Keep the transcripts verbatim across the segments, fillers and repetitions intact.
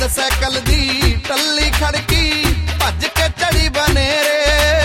ਜਦ ਸਾਈਕਲ ਦੀ ਟੱਲੀ ਖੜਕੀ ਭੱਜ ਕੇ ਚੜੀ ਬਨੇਰੇ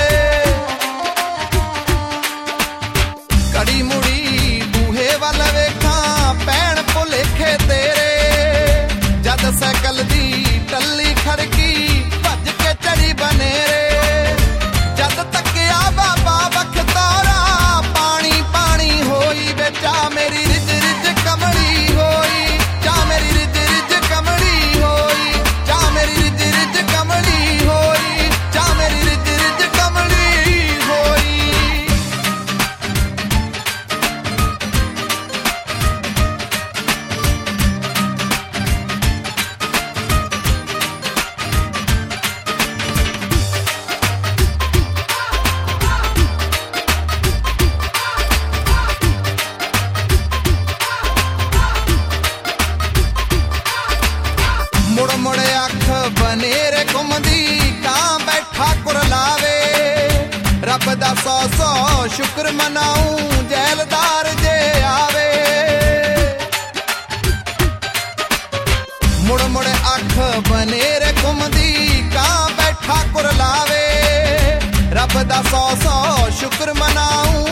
ਕੜੀ ਮੁੜੀ ਬੂਹੇ ਵੱਲ ਵੇਖਾਂ ਪੈਣ ਭੁਲੇਖੇ ਤੇਰੇ ਜਦ ਸਾਈਕਲ ਦੀ ਟੱਲੀ ਖੜਕੀ ਭੱਜ ਕੇ ਚੜੀ ਬਨੇਰੇ ਜਦ ਤੱਕਿਆ ਬਾਬਾ ਬਖਤੌਰਾ ਪਾਣੀ ਪਾਣੀ ਹੋਈ ਬੇਚਾ ਮੇਰੀ ਰਿਜ ਰਿਜ ਕਮਲੀ ਹੋਈ ਚਾ ਮੇਰੀ ਰਿਜ ਰਿਜ ਕਮਲੀ ਹੋਈ ਚਾ ਮੇਰੀ ਰਿਜ ਰਿਜ ਕਮਲੀ ਹੋਈ ਚਾ ਮੇਰੀ ਰਿਜ ਰਿਜ ਕਮਲੀ ਹੋਈ ਮੁੜ ਮੁੜ ਅੱਖ ਬਨੇਰੇ ਘੁੰਮਦੀ ਕਾਂ ਬੈਠਾ ਕੁਰਲਾਵੇ ਰੱਬ ਦਾ ਸੌ ਸੌ ਸ਼ੁਕਰ ਮਨਾਉਂ ਜੈਲਦਾਰ ਜੇ ਆਵੇ ਮੁੜ ਮੁੜ ਅੱਖ ਬਨੇਰੇ ਘੁੰਮਦੀ ਕਾਂ ਬੈਠਾ ਕੁਰਲਾਵੇ ਰੱਬ ਦਾ ਸੌ ਸੌ ਸ਼ੁਕਰ ਮਨਾਉਂ